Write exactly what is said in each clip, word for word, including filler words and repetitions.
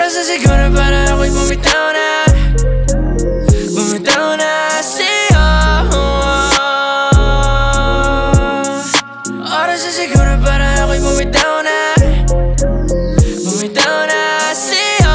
Oras na siguro para ako'y bumitaw na, bumitaw na sa'yo. Oras na siguro para ako'y bumitaw na, bumitaw na sa'yo.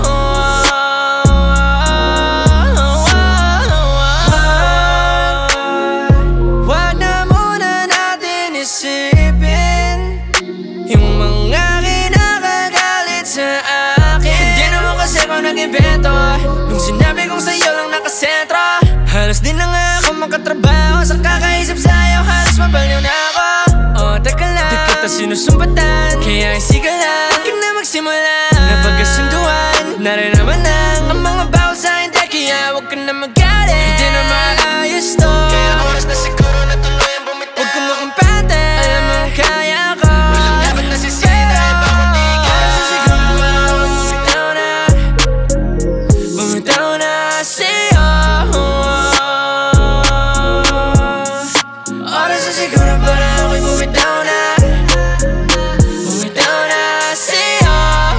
Wag na muna natin isipin yung mga kinakagalit sa akin. Hindi naman kasi ako nag-invento nung sinabi kong sa'yo lang nakasentro. Halos di na nga ako makatrabaho sa kakaisip sa'yo, halos mabaliw na ako. Oh, teka lang, di kita sinusumbatan, kaya isiga lang, huwag ka na magsimula na pagkasunduan. Narin naman lang ang mga bawal sa'kin, kaya huwag ka na magalit. Hindi na maayos to, kaya oras na siguro na tuloy ang bumitaw. Huwag ka makumpate, alam mo kaya ko. Walang dapat nasisira, bakit di ka. Oras na siguro para ako'y bumitaw na, bumitaw na sa'yo. Oras na siguro para ako'y bumitaw na, bumitaw na sa'yo.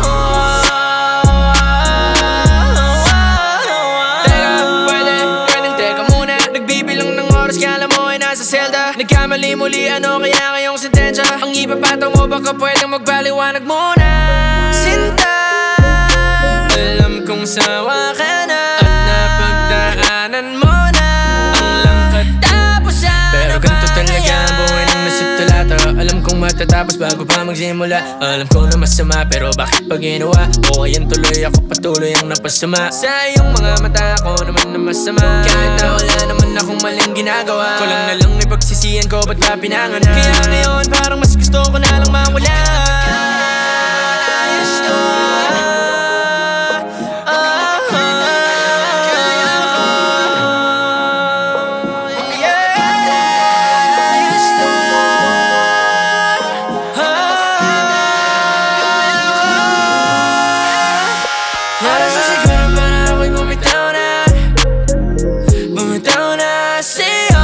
Teka, pwede, pwedeng teka muna. Nagbibilang ng oras, kala mo ay nasa selda. Nagkamali muli, ano kaya ngayong sentensya? Ang ipapataw mo, baka pwedeng magpaliwanag muna. Sinta, alam kong sawa ka na at napagdaanan mo na ang katapusan. Pero ganito talaga ang buhay ng nasa talata. Alam kong matatapos bago pa magsimula. Alam ko na masama, pero bakit pa ginawa? O ayan tuloy, ako patuloy ang napasama. Sa iyong mga mata ko naman na masama, kahit na wala naman akong maling ginagawa. Ko lang na lang ipagsisiyan ko, ba't ba pinanganak? Kaya ngayon parang mas gusto ko na lang mawala. Ayos to, oras na siguro para ako'y bumitaw na, bumitaw na sa'yo.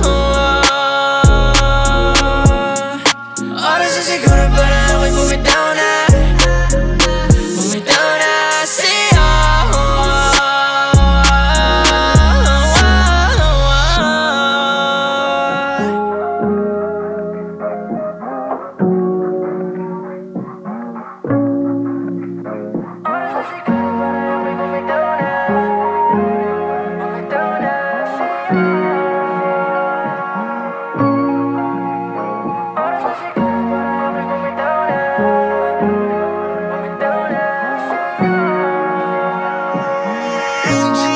Oras na siguro para ako'y bumitaw na, bumitaw na sa'yo. Oras na siguro para ako'y bumitaw na, bumitaw na sa'yo. Oras na siguro para ako'y bumitaw na, bumitaw na sa'yo.